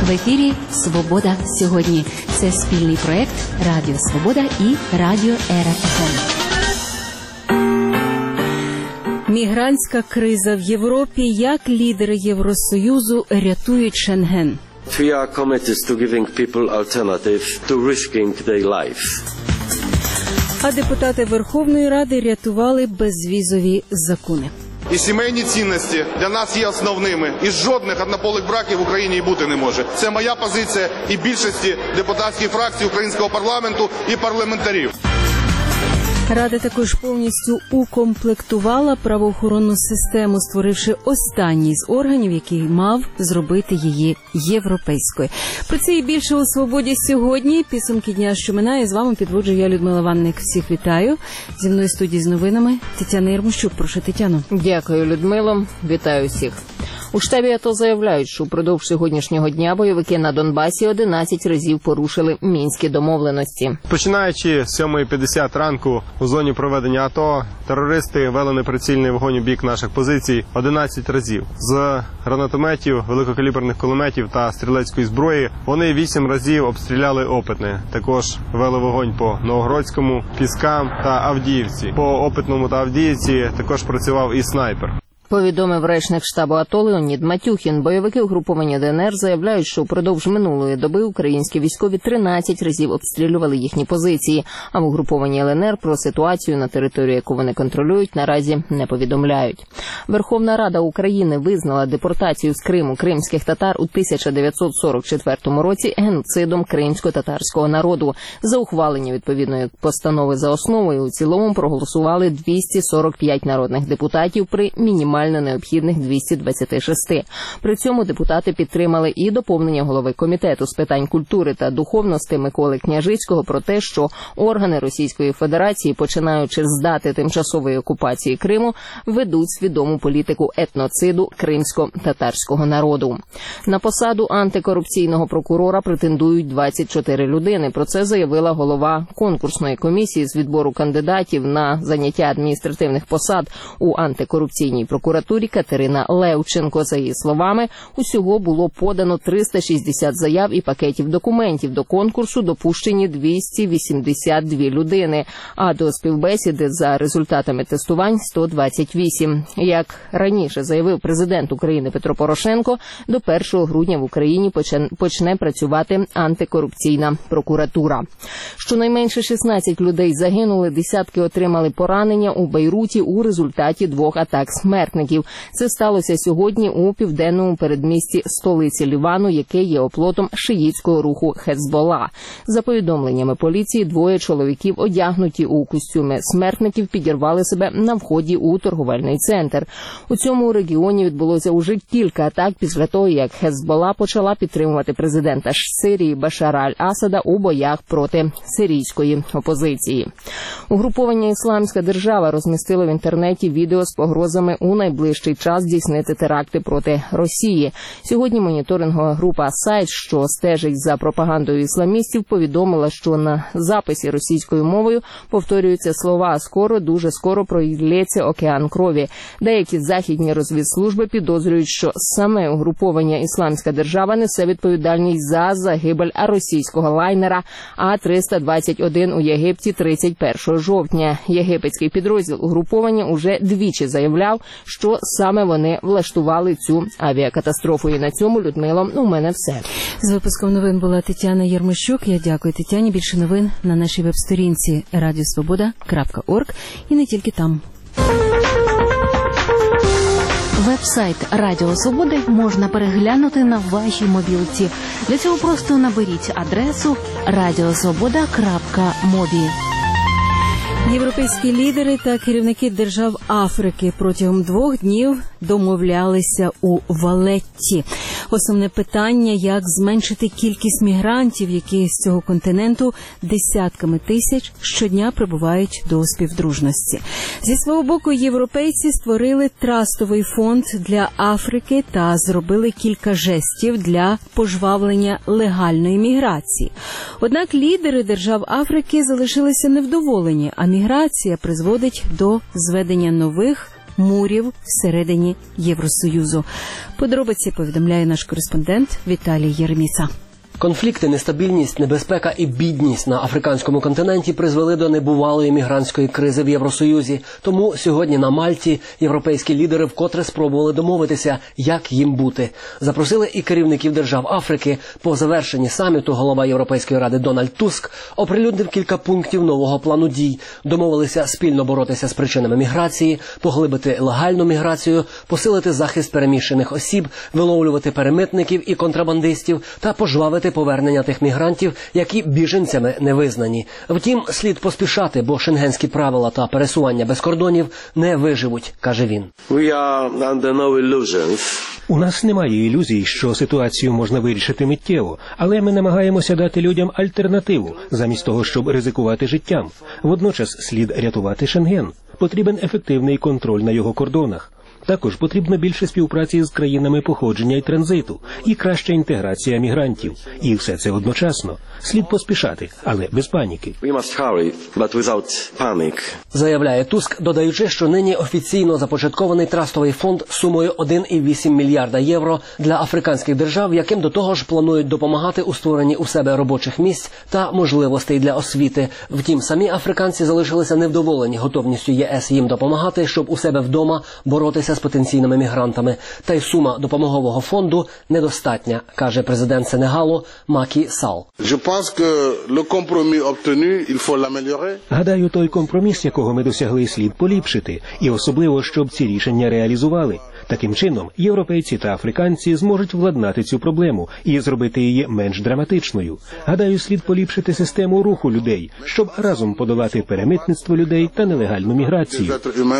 В ефірі «Свобода сьогодні». Це спільний проєкт Радіо Свобода і Радіо РФМ. Мігрантська криза в Європі. Як лідери Євросоюзу рятують Шенген? We are committed to giving people alternatives to risking their lives. А депутати Верховної Ради рятували безвізові закони. І сімейні цінності для нас є основними. І жодних однополих браків в Україні і бути не може. Це моя позиція і більшості депутатських фракцій українського парламенту і парламентарів. Рада також повністю укомплектувала правоохоронну систему, створивши останній з органів, який мав зробити її європейською. Про це і більше у «Свободі сьогодні». Підсумки дня, що минає. З вами підводжу я, Людмила Ванник. Всіх вітаю. Зі мною в студії з новинами Тетяна Єрмощук. Прошу, Тетяно. Дякую, Людмило. Вітаю всіх. У штабі АТО заявляють, що впродовж сьогоднішнього дня бойовики на Донбасі 11 разів порушили мінські домовленості. Починаючи з 7:50 ранку у зоні проведення АТО, терористи вели неприцільний вогонь у бік наших позицій 11 разів. З гранатометів, великокаліберних кулеметів та стрілецької зброї вони 8 разів обстріляли Опитне. Також вели вогонь по Новогродському, Піскам та Авдіївці. По Опитному та Авдіївці також працював і снайпер. Повідомив речник штабу АТО Леонід Матюхін. Бойовики угруповання ДНР заявляють, що впродовж минулої доби українські військові 13 разів обстрілювали їхні позиції, а в угрупованні ЛНР про ситуацію на території, яку вони контролюють, наразі не повідомляють. Верховна Рада України визнала депортацію з Криму кримських татар у 1944 році геноцидом кримсько-татарського народу. За ухвалення відповідної постанови за основу і у цілому проголосували 245 народних депутатів при мінімальному необхідних 226. При цьому депутати підтримали і доповнення голови Комітету з питань культури та духовності Миколи Княжицького про те, що органи Російської Федерації, починаючи з дати тимчасової окупації Криму, ведуть свідому політику етноциду кримсько-татарського народу. На посаду антикорупційного прокурора претендують 24 людини. Про це заявила голова конкурсної комісії з відбору кандидатів на заняття адміністративних посад у антикорупційній прокуратурі Катерина Левченко. За її словами, усього було подано 360 заяв і пакетів документів. До конкурсу допущені 282 людини, а до співбесіди за результатами тестувань 128. Як раніше заявив президент України Петро Порошенко, до 1 грудня в Україні почне працювати антикорупційна прокуратура. Щонайменше 16 людей загинули, десятки отримали поранення у Бейруті у результаті 2 атак смертників. Це сталося сьогодні у південному передмісті столиці Лівану, яке є оплотом шиїтського руху Хезбола. За повідомленнями поліції, 2 чоловіків, одягнуті у костюми смертників, підірвали себе на вході у торговельний центр. У цьому регіоні відбулося уже кілька атак після того, як Хезбола почала підтримувати президента Сирії Башара Аль-Асада у боях проти сирійської опозиції. Угруповання «Ісламська держава» розмістило в інтернеті відео з погрозами у найближчий час здійснити теракти проти Росії. Сьогодні моніторингова група «Сайт», що стежить за пропагандою ісламістів, повідомила, що на записі російською мовою повторюються слова «скоро, дуже скоро пролється океан крові». Деякі західні розвідслужби підозрюють, що саме угруповання «Ісламська держава» несе відповідальність за загибель російського лайнера А-321 у Єгипті 31 жовтня. Єгипетський підрозділ угруповання уже двічі заявляв, що саме вони влаштували цю авіакатастрофу. І на цьому, Людмило, у мене все. З випуском новин була Тетяна Єрмощук. Я дякую Тетяні. Більше новин на нашій веб-сторінці radiosvoboda.org і не тільки там. Веб-сайт Радіо Свободи можна переглянути на вашій мобілці. Для цього просто наберіть адресу radiosvoboda.mobi. Європейські лідери та керівники держав Африки протягом 2 днів домовлялися у Валетті. Основне питання – як зменшити кількість мігрантів, які з цього континенту десятками тисяч щодня прибувають до співдружності. Зі свого боку, європейці створили трастовий фонд для Африки та зробили кілька жестів для пожвавлення легальної міграції. Однак лідери держав Африки залишилися невдоволені, а міграція призводить до зведення нових мурів всередині Євросоюзу. Подробиці повідомляє наш кореспондент Віталій Єреміса. Конфлікти, нестабільність, небезпека і бідність на африканському континенті призвели до небувалої мігрантської кризи в Євросоюзі. Тому сьогодні на Мальті європейські лідери вкотре спробували домовитися, як їм бути. Запросили і керівників держав Африки. По завершенні саміту голова Європейської ради Дональд Туск оприлюднив кілька пунктів нового плану дій. Домовилися спільно боротися з причинами міграції, поглибити легальну міграцію, посилити захист переміщених осіб, виловлювати перемитників і контрабандистів та пожвавити повернення тих мігрантів, які біженцями не визнані. Втім, слід поспішати, бо шенгенські правила та пересування без кордонів не виживуть, каже він. У нас немає ілюзій, що ситуацію можна вирішити миттєво, але ми намагаємося дати людям альтернативу, замість того, щоб ризикувати життям. Водночас слід рятувати Шенген. Потрібен ефективний контроль на його кордонах. Також потрібно більше співпраці з країнами походження і транзиту, і краща інтеграція мігрантів. І все це одночасно. Слід поспішати, але без паніки. Заявляє Туск, додаючи, що нині офіційно започаткований трастовий фонд сумою 1,8 мільярда євро для африканських держав, яким до того ж планують допомагати у створенні у себе робочих місць та можливостей для освіти. Втім, самі африканці залишилися невдоволені готовністю ЄС їм допомагати, щоб у себе вдома боротися з потенційними мігрантами. Та й сума допомогового фонду недостатня, каже президент Сенегалу Макі Сал. Гадаю, той компроміс, якого ми досягли, слід поліпшити. І особливо, щоб ці рішення реалізували. Таким чином, європейці та африканці зможуть владнати цю проблему і зробити її менш драматичною. Гадаю, слід поліпшити систему руху людей, щоб разом подолати перемитництво людей та нелегальну міграцію.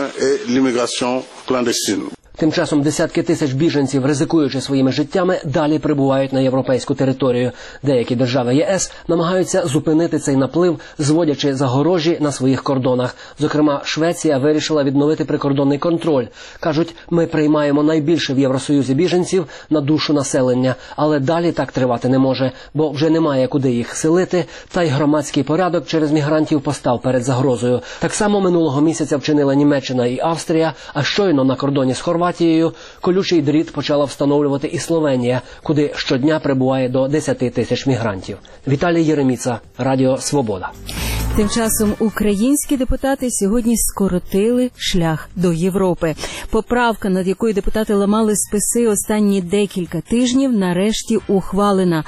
Тим часом десятки тисяч біженців, ризикуючи своїми життями, далі прибувають на європейську територію. Деякі держави ЄС намагаються зупинити цей наплив, зводячи загорожі на своїх кордонах. Зокрема, Швеція вирішила відновити прикордонний контроль. Кажуть, ми приймаємо найбільше в Євросоюзі біженців на душу населення, але далі так тривати не може, бо вже немає куди їх селити, та й громадський порядок через мігрантів постав перед загрозою. Так само минулого місяця вчинила Німеччина і Австрія, а щойно на кордоні з Хорватією колючий дріт почала встановлювати і Словенія, куди щодня прибуває до 10 тисяч мігрантів. Віталій Єреміца, Радіо Свобода. Тим часом українські депутати сьогодні скоротили шлях до Європи. Поправка, над якою депутати ламали списи останні декілька тижнів, нарешті ухвалена.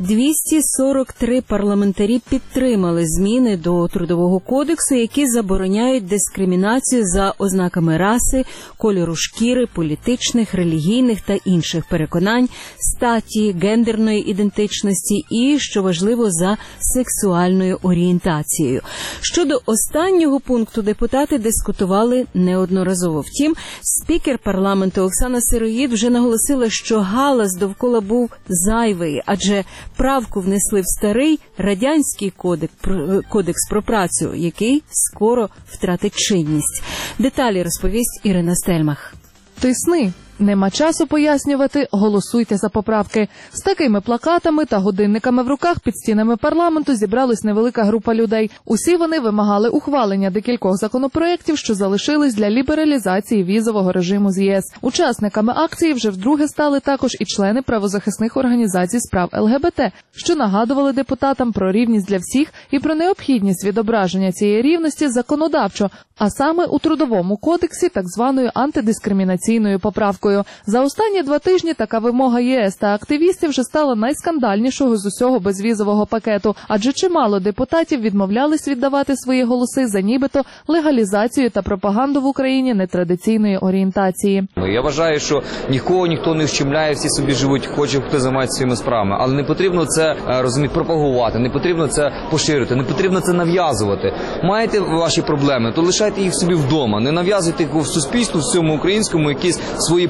243 парламентарі підтримали зміни до Трудового кодексу, які забороняють дискримінацію за ознаками раси, кольору шкіри, політичних, релігійних та інших переконань, статі, гендерної ідентичності і, що важливо, за сексуальною орієнтацією. Щодо останнього пункту депутати дискутували неодноразово. Втім, спікер парламенту Оксана Сироїд вже наголосила, що галас довкола був зайвий, адже правку внесли в старий радянський кодекс про працю, який скоро втратить чинність. Деталі розповість Ірина Стельмах. Тисни. Нема часу пояснювати, голосуйте за поправки. З такими плакатами та годинниками в руках під стінами парламенту зібралась невелика група людей. Усі вони вимагали ухвалення декількох законопроєктів, що залишились для лібералізації візового режиму з ЄС. Учасниками акції вже вдруге стали також і члени правозахисних організацій з прав ЛГБТ, що нагадували депутатам про рівність для всіх і про необхідність відображення цієї рівності законодавчо, а саме у Трудовому кодексі так званою антидискримінаційною поправкою. За останні 2 тижні така вимога ЄС та активістів вже стала найскандальнішого з усього безвізового пакету, адже чимало депутатів відмовлялись віддавати свої голоси за нібито легалізацію та пропаганду в Україні нетрадиційної орієнтації. Я вважаю, що ніхто не ущемляє, всі собі живуть, хоче хто займається своїми справами, але не потрібно це пропагувати, не потрібно це поширити, не потрібно це нав'язувати. Маєте ваші проблеми, то лишайте їх собі вдома, не нав'язуйте їх в суспільству всьому українському якісь свої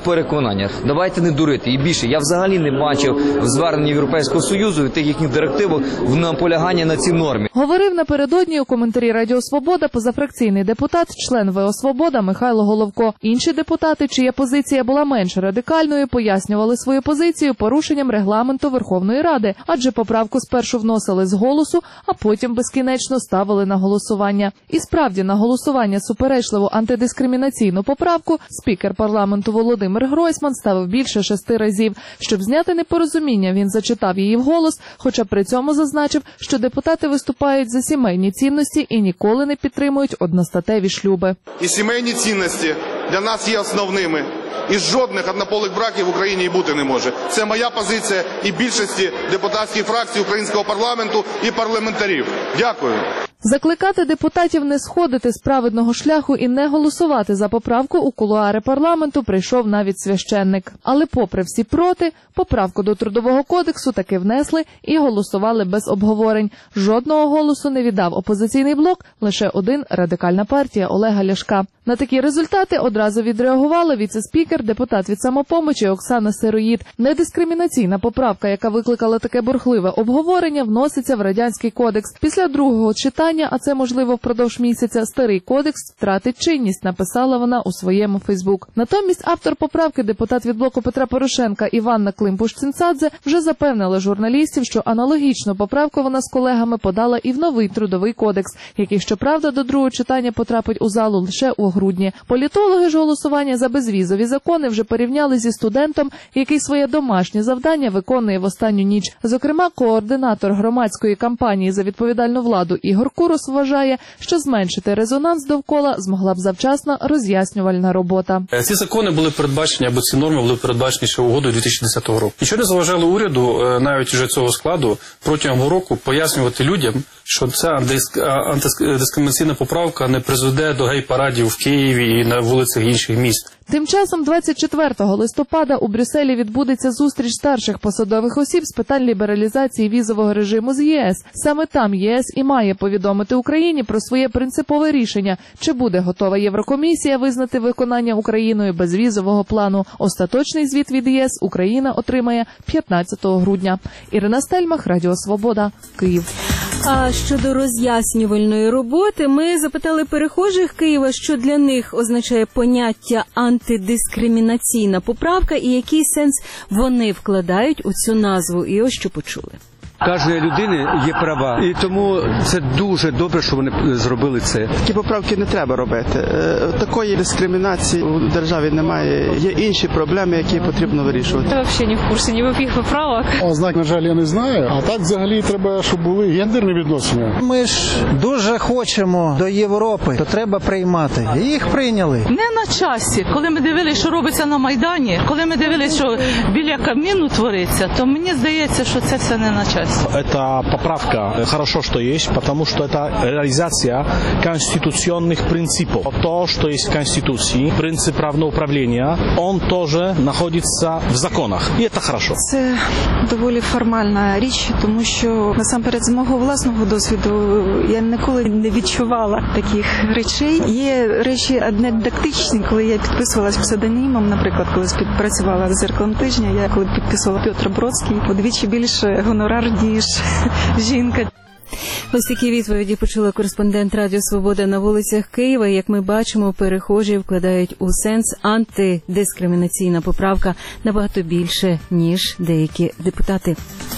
переконання. Давайте не дурити. І більше, я взагалі не бачив в зверненні Європейського Союзу і тих їхніх директивах в наполягання на цій нормі. Говорив напередодні у коментарі Радіо Свобода позафракційний депутат, член ВО «Свобода» Михайло Головко. Інші депутати, чия позиція була менш радикальною, пояснювали свою позицію порушенням регламенту Верховної Ради, адже поправку спершу вносили з голосу, а потім безкінечно ставили на голосування. І справді на голосування суперечливу антидискримінаційну поправку спікер парламенту Володимир Гройсман ставив більше 6 разів. Щоб зняти непорозуміння, він зачитав її вголос, хоча при цьому зазначив, що депутати виступають за сімейні цінності і ніколи не підтримують одностатеві шлюби. І сімейні цінності для нас є основними. І жодних однополих браків в Україні і бути не може. Це моя позиція і більшості депутатських фракцій українського парламенту і парламентарів. Дякую. Закликати депутатів не сходити з праведного шляху і не голосувати за поправку у кулуари парламенту прийшов навіть священник. Але попри всі проти, поправку до Трудового кодексу таки внесли і голосували без обговорень. Жодного голосу не віддав опозиційний блок, лише один – Радикальна партія Олега Ляшка. На такі результати одразу відреагувала віце-спікер, депутат від «Самопомочі» Оксана Сироїд. Недискримінаційна поправка, яка викликала таке бурхливе обговорення, вноситься в Радянський кодекс. Після другого читання, а це можливо впродовж місяця, старий кодекс втратить чинність, написала вона у своєму Фейсбук. Натомість автор поправки, депутат від блоку Петра Порошенка Іванна Климпуш-Цинцадзе, вже запевнила журналістів, що аналогічну поправку вона з колегами подала і в новий Трудовий кодекс, який, щоправда, до другого читання потрапить у залу лише у грудні. Політологи ж голосування за безвізові закони вже порівняли зі студентом, який своє домашнє завдання виконує в останню ніч. Зокрема, координатор громадської кампанії за відповідальну владу Ігор Курос вважає, що зменшити резонанс довкола змогла б завчасна роз'яснювальна робота. Ці закони були передбачені, або ці норми були передбачені ще угодою 2010 року. Нічого не заважало уряду, навіть вже цього складу, протягом року пояснювати людям, що ця антидискримінаційна поправка не призведе до гей-парадів в Києві і на вулицях інших міст. Тим часом 24 листопада у Брюсселі відбудеться зустріч старших посадових осіб з питань лібералізації візового режиму з ЄС. Саме там ЄС і має повідомити Україні про своє принципове рішення, чи буде готова Єврокомісія визнати виконання Україною безвізового плану. Остаточний звіт від ЄС Україна отримає 15 грудня. Ірина Стельмах, Радіо Свобода, Київ. А щодо роз'яснювальної роботи, ми запитали перехожих Києва, що для них означає поняття антидискримінаційна поправка і який сенс вони вкладають у цю назву. І ось що почули. Кожної людини є права, і тому це дуже добре, що вони зробили це. Такі поправки не треба робити. Такої дискримінації у державі немає. Є інші проблеми, які потрібно вирішувати. Я взагалі не в курсі ніяких поправок. Ознак, на жаль, я не знаю. А так взагалі треба, щоб були гендерні відносини. Ми ж дуже хочемо до Європи, то треба приймати. І їх прийняли. Не на часі. Коли ми дивилися, що робиться на Майдані, коли ми дивилися, що біля каміну твориться, то мені здається, що це все не на часі. Эта поправка хорошо, что есть, потому что это реализация конституционных принципов. То, что есть в Конституции, принцип равноуправления, он тоже находится в законах. І це хорошо. Це доволі формальна річ, тому що насамперед з мого власного досвіду я ніколи не відчувала таких речей. Є речі анекдотичні, коли я підписувалась псевдонімом, наприклад, коли співпрацювала з «Зеркалом тижня», я коли підписувала Петр Бродський, удвічі більше гонорар, ніж жінка. Ось такі відповіді почула кореспондент Радіо Свобода на вулицях Києва. Як ми бачимо, перехожі вкладають у сенс антидискримінаційна поправка набагато більше, ніж деякі депутати.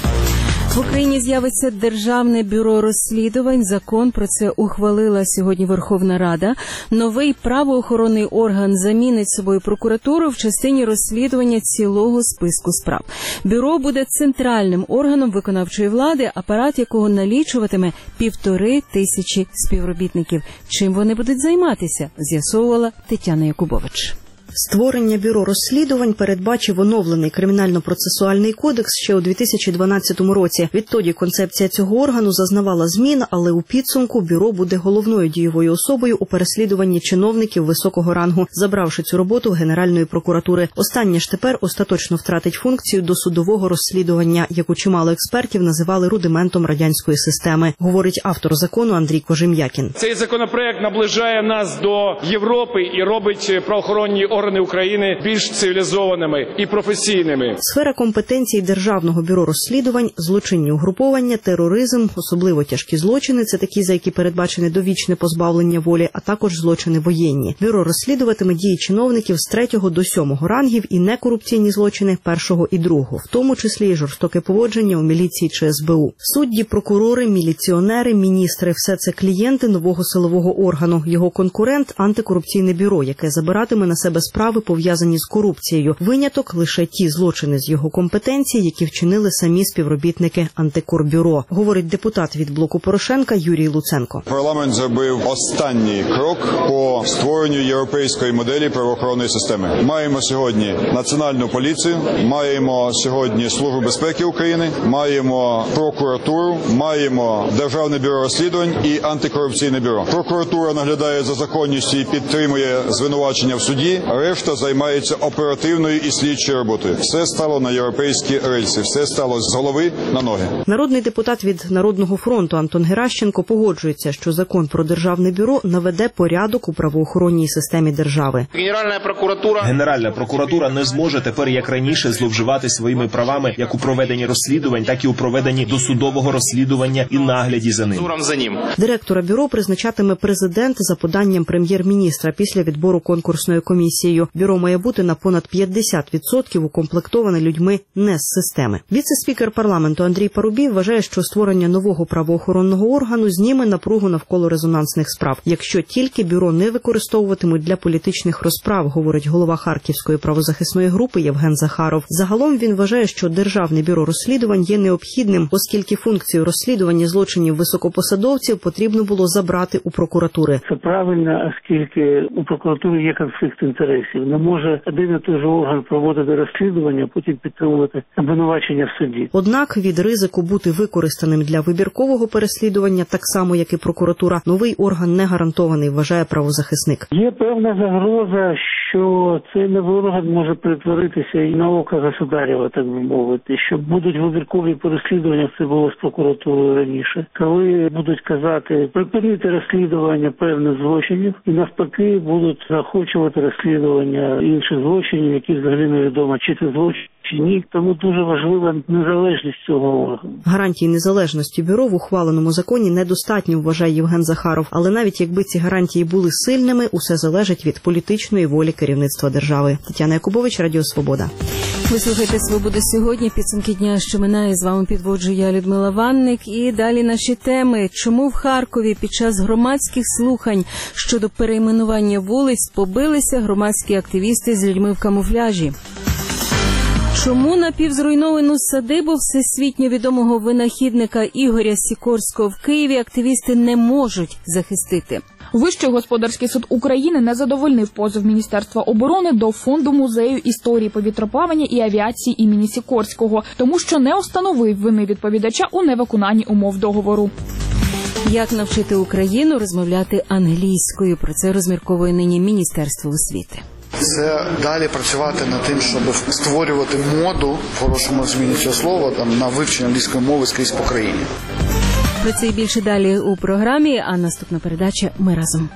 В Україні з'явиться Державне бюро розслідувань. Закон про це ухвалила сьогодні Верховна Рада. Новий правоохоронний орган замінить собою прокуратуру в частині розслідування цілого списку справ. Бюро буде центральним органом виконавчої влади, апарат якого налічуватиме 1500 співробітників. Чим вони будуть займатися, з'ясовувала Тетяна Якубович. Створення бюро розслідувань передбачив оновлений кримінально-процесуальний кодекс ще у 2012 році. Відтоді концепція цього органу зазнавала змін, але у підсумку бюро буде головною дієвою особою у переслідуванні чиновників високого рангу, забравши цю роботу Генеральної прокуратури. Останнє ж тепер остаточно втратить функцію досудового розслідування, яку чимало експертів називали рудиментом радянської системи, говорить автор закону Андрій Кожем'якін. Цей законопроект наближає нас до Європи і робить правоохоронні органи сторони України більш цивілізованими і професійними. Сфера компетенцій Державного бюро розслідувань – злочинні угруповання, тероризм, особливо тяжкі злочини – це такі, за які передбачене довічне позбавлення волі, а також злочини воєнні. Бюро розслідуватиме дії чиновників з 3 до 7 рангів і некорупційні злочини 1 і 2, в тому числі і жорстоке поводження у міліції чи СБУ. Судді, прокурори, міліціонери, міністри – все це клієнти нового силового органу. Його конкурент – антикорупційне бюро, яке забиратиме на себе справи, пов'язані з корупцією. Виняток – лише ті злочини з його компетенції, які вчинили самі співробітники антикорбюро, говорить депутат від блоку Порошенка Юрій Луценко. Парламент зробив останній крок по створенню європейської моделі правоохоронної системи. Маємо сьогодні Національну поліцію, маємо сьогодні Службу безпеки України, маємо прокуратуру, маємо Державне бюро розслідувань і антикорупційне бюро. Прокуратура наглядає за законністю і підтримує звинувачення в суді, решта займається оперативною і слідчою роботою. Все стало на європейські рельси, все стало з голови на ноги. Народний депутат від Народного фронту Антон Геращенко погоджується, що закон про Державне бюро наведе порядок у правоохоронній системі держави. Генеральна прокуратура не зможе тепер, як раніше, зловживати своїми правами як у проведенні розслідувань, так і у проведенні досудового розслідування і нагляді за ним. Директора бюро призначатиме президент за поданням прем'єр-міністра після відбору конкурсною комісією. Бюро має бути на понад 50% укомплектоване людьми не з системи. Віце-спікер парламенту Андрій Парубій вважає, що створення нового правоохоронного органу зніме напругу навколо резонансних справ, якщо тільки бюро не використовуватимуть для політичних розправ, говорить голова Харківської правозахисної групи Євген Захаров. Загалом він вважає, що Державне бюро розслідувань є необхідним, оскільки функцію розслідування злочинів високопосадовців потрібно було забрати у прокуратури. Це правильно, оскільки у прокуратури є конфлікт інтересів. Не може один і той же орган проводити розслідування, а потім підтримувати обвинувачення в суді. Однак від ризику бути використаним для вибіркового переслідування, так само як і прокуратура, новий орган не гарантований, вважає правозахисник. Є певна загроза, що цей новий орган може перетворитися і на око государєва, так би мовити, що будуть вибіркові переслідування, це було з прокуратурою раніше, коли будуть казати, припинити розслідування певних злочинів і навпаки будуть захочувати розслідування інших злочинів, які взагалі невідомо, чи це злочин, чи ні. Тому дуже важлива незалежність цього органу. Гарантії незалежності бюро в ухваленому законі недостатньо, вважає Євген Захаров. Але навіть якби ці гарантії були сильними, усе залежить від політичної волі керівництва держави. Тетяна Якубович, Радіо Свобода. Ви слухаєте «Свобода сьогодні». Підсумки дня, що минає. З вами підводжу я, Людмила Ванник. І далі наші теми. Чому в Харкові під час громадських слухань щодо перейменування вулиць побилися громадські активісти з людьми в камуфляжі? Чому напівзруйновану садибу всесвітньо відомого винахідника Ігоря Сікорського в Києві активісти не можуть захистити? Вищий господарський суд України не задовольнив позов Міністерства оборони до Фонду музею історії повітроплавання і авіації імені Сікорського, тому що не установив вини відповідача у невиконанні умов договору. Як навчити Україну розмовляти англійською? Про це розмірковує нині Міністерство освіти. Це далі працювати над тим, щоб створювати моду, в хорошому зміні цього слова, на вивчення англійської мови скрізь по країні. Про це і більше далі у програмі, а наступна передача «Ми разом».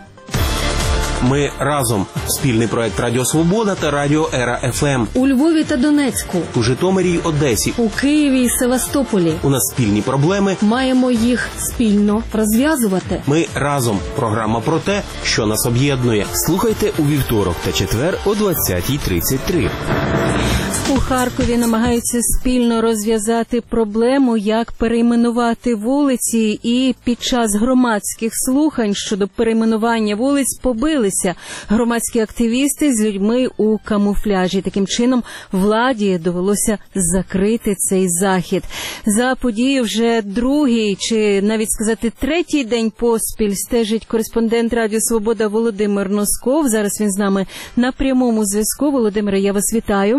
Ми разом. Спільний проект Радіо Свобода та Радіо Ера ФМ. У Львові та Донецьку. У Житомирі й Одесі. У Києві і Севастополі. У нас спільні проблеми. Маємо їх спільно розв'язувати. Ми разом. Програма про те, що нас об'єднує. Слухайте у вівторок та четвер о 20:33. У Харкові намагаються спільно розв'язати проблему, як перейменувати вулиці, і під час громадських слухань щодо перейменування вулиць побилися громадські активісти з людьми у камуфляжі. Таким чином, владі довелося закрити цей захід. За подією вже другий, чи навіть сказати третій день поспіль стежить кореспондент Радіо Свобода Володимир Носков. Зараз він з нами на прямому зв'язку. Володимире, я вас вітаю.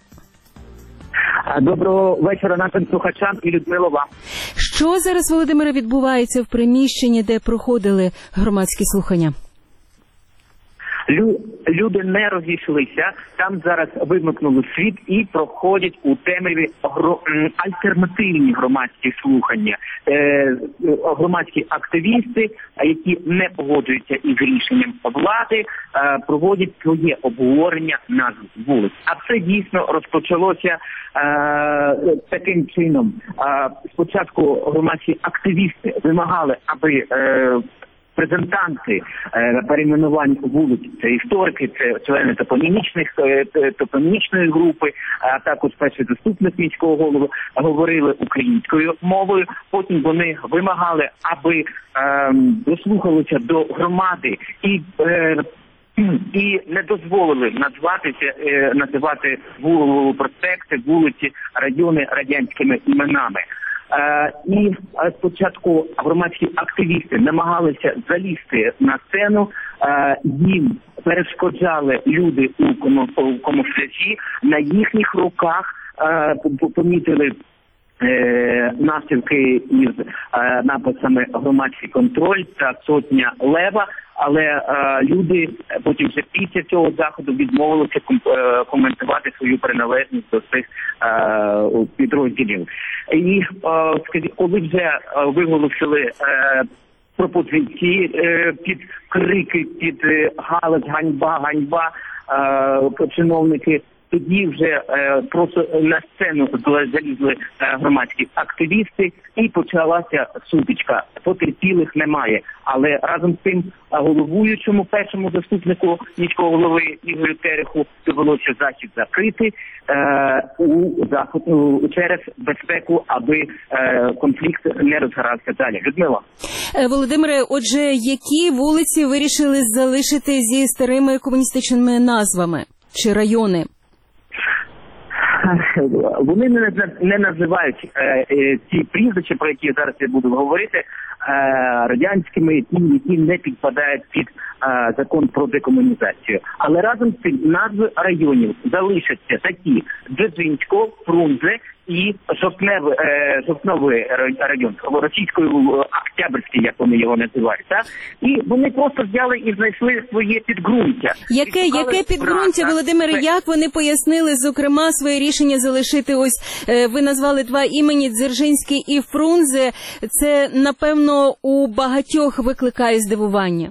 Доброго вечора нашим слухачам і Людмило вам. Що зараз, Володимире, відбувається в приміщенні, де проходили громадські слухання? Люди не розійшлися, там зараз вимикнули світ і проходять у темряві альтернативні громадські слухання. Громадські активісти, які не погоджуються із рішенням влади, проводять своє обговорення назв вулиць. А це дійсно розпочалося таким чином. Спочатку громадські активісти вимагали, аби презентанти перейменувань вулиць, це історики, це члени топонімічної групи, а також перший заступник міського голови, говорили українською мовою. Потім вони вимагали, аби дослухалися до громади і не дозволили називати проспекти, вулиці, райони радянськими іменами. І спочатку громадські активісти намагалися залізти на сцену, їм перешкоджали люди у камуфляжі, на їхніх руках помітили наслідки із написами «Громадський контроль» та «Сотня лева», але люди потім вже після цього заходу відмовилися коментувати свою приналежність до цих підрозділів. І коли вже виголосили пропозиції під крики, під галас «Ганьба, ганьба», чиновники, тоді вже просто на сцену залізли громадські активісти і почалася сутичка. Потерпілих немає. Але разом з тим головуючому, першому заступнику міського голови Ігорю Тереху довелося захід закрити через безпеку, аби конфлікт не розгорався далі. Людмила. Володимире, отже, які вулиці вирішили залишити зі старими комуністичними назвами чи райони? Вони не називають ці прізвища, про які зараз я буду говорити, радянськими, які не підпадають під закон про декомунізацію. Але разом з цим назви районів залишаться такі: Дзержинського, Фрунзе і Жовтневий район, російською Октябрьський, як вони його називають. Так? І вони просто взяли і знайшли своє підґрунтя. Яке підґрунтя, Володимире, як вони пояснили, зокрема, своє рішення залишити, ось ви назвали два імені, Дзержинський і Фрунзе, це, напевно, у багатьох викликає здивування.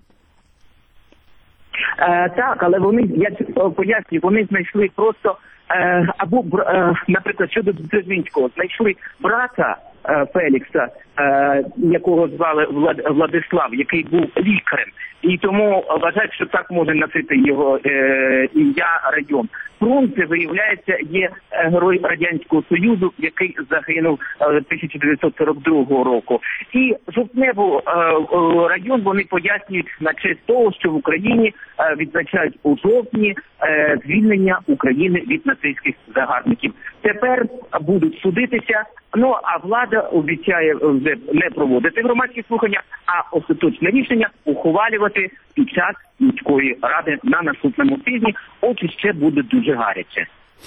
Так, але вони, я пояснюю, вони знайшли просто, або, наприклад, щодо Дзержинського, знайшли брата Фелікса, якого звали Владислав, який був лікарем, і тому вважають, що так може носити його ім'я район. Фрунзе, виявляється, є герой Радянського Союзу, який загинув 1942 року. І Жовтневий район вони пояснюють на честь того, що в Україні відзначають у жовтні звільнення України від нацистських загарбників. Тепер будуть судитися, а влада обіцяє вже не проводити громадські слухання, а остаточне рішення ухвалювати під час міської ради на наступному тижні. Отже, ще буде дуже гаряче.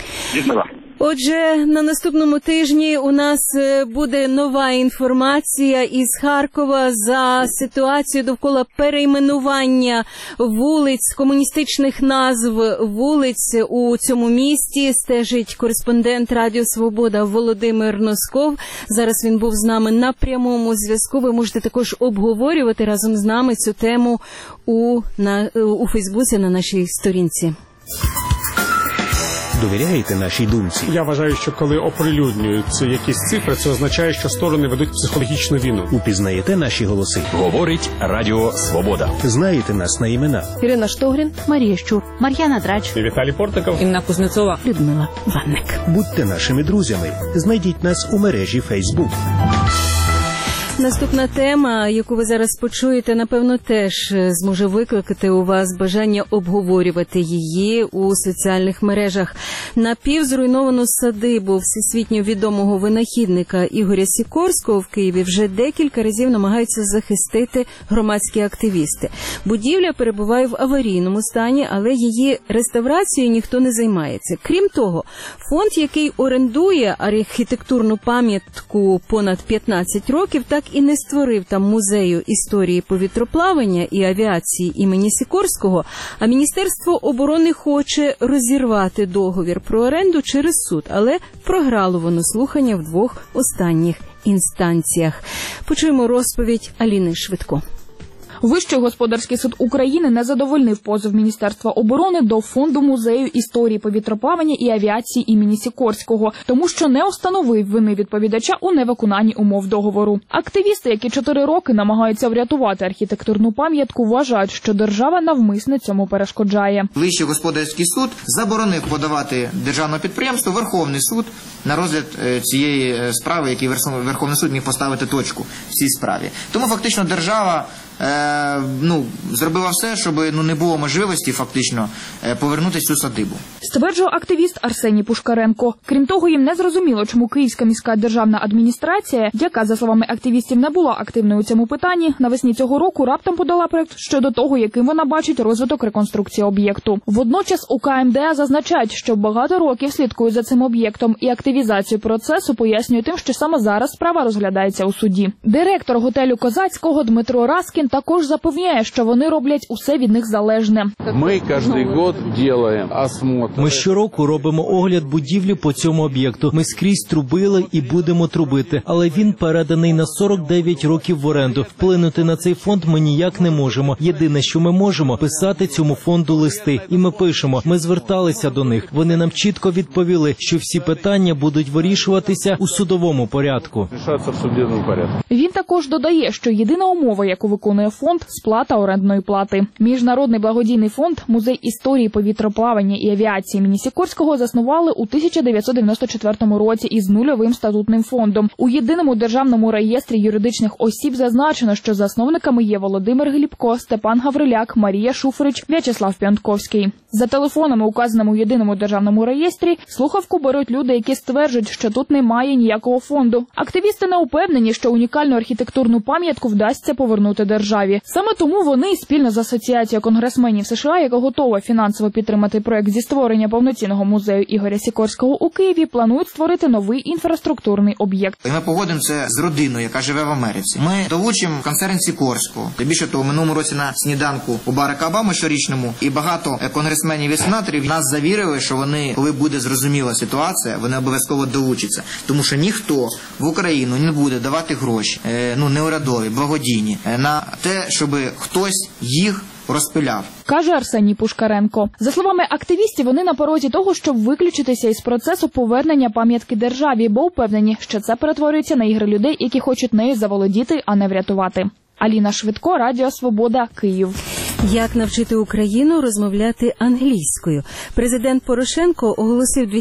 Отже, на наступному тижні у нас буде нова інформація із Харкова за ситуацію довкола перейменування вулиць, комуністичних назв вулиць у цьому місті. Стежить кореспондент Радіо Свобода Володимир Носков. Зараз він був з нами на прямому зв'язку. Ви можете також обговорювати разом з нами цю тему у Фейсбуці на нашій сторінці. Довіряєте нашій думці? Я вважаю, що коли оприлюднюються якісь цифри, це означає, що сторони ведуть психологічну війну. Упізнаєте наші голоси? Говорить Радіо Свобода. Знаєте нас на імена? Ірина Штогрін, Марія Щур, Мар'яна Драч, Віталій Портиков, Інна Кузнецова, Людмила Ванник. Будьте нашими друзями. Знайдіть нас у мережі Facebook. Наступна тема, яку ви зараз почуєте, напевно, теж зможе викликати у вас бажання обговорювати її у соціальних мережах. Напівзруйновану садибу всесвітньо відомого винахідника Ігоря Сікорського в Києві вже декілька разів намагаються захистити громадські активісти. Будівля перебуває в аварійному стані, але її реставрацією ніхто не займається. Крім того, фонд, який орендує архітектурну пам'ятку понад 15 років, так і не створив там музею історії повітроплавання і авіації імені Сікорського, а Міністерство оборони хоче розірвати договір про оренду через суд, але програло воно слухання в двох останніх інстанціях. Почуємо розповідь Аліни Швидко. Вищий господарський суд України не задовольнив позов Міністерства оборони до Фонду музею історії повітроплавання і авіації імені Сікорського, тому що не встановив вини відповідача у невиконанні умов договору. Активісти, які 4 роки намагаються врятувати архітектурну пам'ятку, вважають, що держава навмисне цьому перешкоджає. Вищий господарський суд заборонив подавати державне підприємство Верховний суд на розгляд цієї справи, який Верховний суд міг поставити точку в цій справі. Тому фактично держава зробила все, щоб не було можливості фактично повернути цю садибу. Стверджує активіст Арсеній Пушкаренко. Крім того, їм не зрозуміло, чому Київська міська державна адміністрація, яка, за словами активістів, не була активною у цьому питанні, навесні цього року раптом подала проект щодо того, яким вона бачить розвиток реконструкції об'єкту. Водночас у КМДА зазначають, що багато років слідкують за цим об'єктом і активізацію процесу пояснює тим, що саме зараз справа розглядається у суді. Директор готелю Козацького Дмитро Раскін також запевняє, що вони роблять усе від них залежне. Ми кожен рік робимо осмотр. Ми щороку робимо огляд будівлі по цьому об'єкту. Ми скрізь трубили і будемо трубити, але він переданий на 49 років в оренду. Вплинути на цей фонд ми ніяк не можемо. Єдине, що ми можемо, писати цьому фонду листи. І ми пишемо. Ми зверталися до них. Вони нам чітко відповіли, що всі питання будуть вирішуватися у судовому порядку. Він також додає, що єдина умова, яку виконує фонд – сплата орендної плати. Міжнародний благодійний фонд «Музей історії повітроплавання і авіації імені Сікорського» заснували у 1994 році із нульовим статутним фондом. У єдиному державному реєстрі юридичних осіб зазначено, що засновниками є Володимир Глібко, Степан Гавриляк, Марія Шуфрич, В'ячеслав Піантковський. За телефонами, указаними у єдиному державному реєстрі, слухавку беруть люди, які стверджують, що тут немає ніякого фонду. Активісти не упевнені, що унікальну архітектурну пам'ятку вдасться повернути державі. Саме тому вони спільно з Асоціацією конгресменів США, яка готова фінансово підтримати проект зі створення повноцінного музею Ігоря Сікорського у Києві, планують створити новий інфраструктурний об'єкт. Ми погодимо це з родиною, яка живе в Америці. Ми долучимо концерн Сікорського. Більше того, в минулому році на сніданку у Барака Обами щорічному і багато конгресменів і сенаторів нас завірили, що вони, коли буде зрозуміла ситуація, вони обов'язково долучаться. Тому що ніхто в Україну не буде давати гроші, неурядові, благодійні, на те, щоб хтось їх розпиляв. Каже Арсеній Пушкаренко. За словами активістів, вони на порозі того, щоб виключитися із процесу повернення пам'ятки державі, бо впевнені, що це перетворюється на ігри людей, які хочуть нею заволодіти, а не врятувати. Аліна Швидко, Радіо Свобода, Київ. Як навчити Україну розмовляти англійською? Президент Порошенко оголосив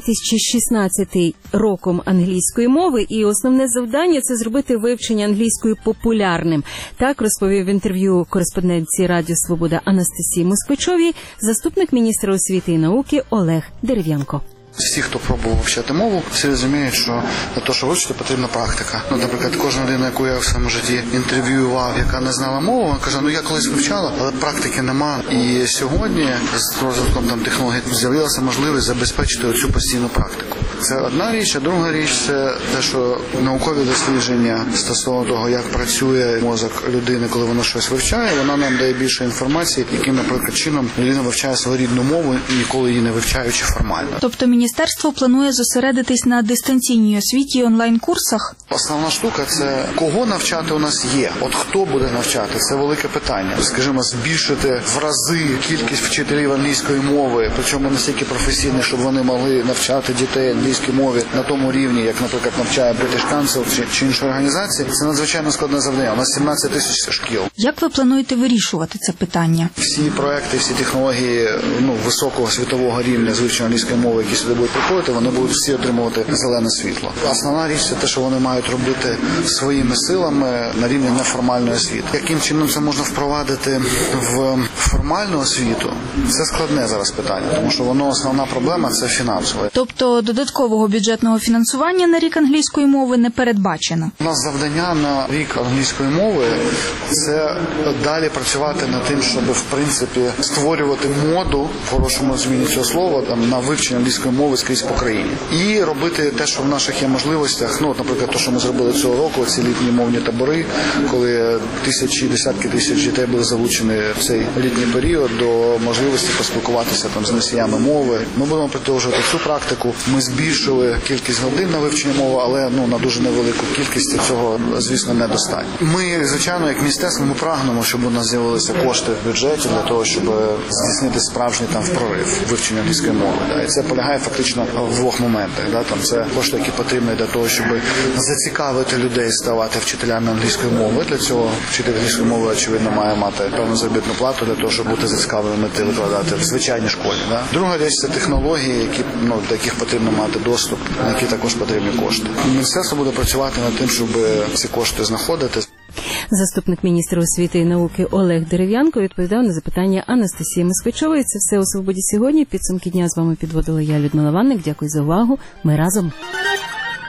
2016 роком англійської мови, і основне завдання – це зробити вивчення англійської популярним. Так розповів в інтерв'ю кореспондентці Радіо Свобода Анастасії Москвичовій заступник міністра освіти і науки Олег Дерев'янко. Всі, хто пробував вивчати мову, всі розуміють, що для того, щоб вивчити, потрібна практика. Наприклад, кожна людина, яку я в своєму житті інтерв'ював, яка не знала мову, вона каже, я колись вивчала, але практики нема. І сьогодні з розвитком технологій з'явилася можливість забезпечити оцю постійну практику. Це одна річ, а друга річ – це те, що наукові дослідження стосовно того, як працює мозок людини, коли вона щось вивчає, вона нам дає більше інформації, яким, наприклад, чином людина вивчає свою рідну мову, ніколи її не вивчаючи формально. Тобто міністерство планує зосередитись на дистанційній освіті і онлайн-курсах? Основна штука – це кого навчати у нас є. От хто буде навчати – це велике питання. Скажімо, збільшити в рази кількість вчителів англійської мови, причому настільки професійних, щоб вони могли навчати дітей англійській мові на тому рівні, як, наприклад, навчає British Council чи інші організації. Це надзвичайно складне завдання. У нас 17 тисяч шкіл. Як ви плануєте вирішувати це питання? Всі проекти, всі технології високого світового рівня з вивчення англійської мови, які сюди будуть приходити, вони будуть всі отримувати зелене світло. Основна річ – це те, що вони мають робити своїми силами на рівні неформальної освіти. Яким чином це можна впровадити в формальну освіту? Це складне зараз питання, тому що основна проблема – це фінансова. Тобто додатково Додаткового бюджетного фінансування на рік англійської мови не передбачено. У нас завдання на рік англійської мови – це далі працювати над тим, щоб, в принципі, створювати моду, в хорошому зміні цього слова, там, на вивчення англійської мови скрізь по країні. І робити те, що в наших є можливостях. Ну, наприклад, те, що ми зробили цього року, ці літні мовні табори, коли десятки тисяч дітей були залучені в цей літній період до можливості поспілкуватися там з носіями мови. Ми будемо продовжувати цю практику. Ми збільшили кількість годин на вивчення мови, але на дуже невелику кількість, цього, звісно, недостатньо. Ми, звичайно, як міністерство, ми прагнемо, щоб у нас з'явилися кошти в бюджеті для того, щоб здійснити справжній там прорив вивчення англійської мови. Да. І це полягає фактично в двох моментах. Да. Там це кошти, які потрібні для того, щоб зацікавити людей ставати вчителями англійської мови. Для цього вчитель англійської мови, очевидно, має мати певну заробітну плату для того, щоб бути зацікавленими та викладати в звичайній школі. Да. Друга річ – це технології, які, до яких потрібно мати доступ, на які також потрібні кошти. Міністерство буде працювати над тим, щоб ці кошти знаходити. Заступник міністра освіти і науки Олег Дерев'янко відповідав на запитання Анастасії Москвичової. Це все у «Свободі» сьогодні. Підсумки дня з вами підводила я, Людмила Ванник. Дякую за увагу. Ми разом.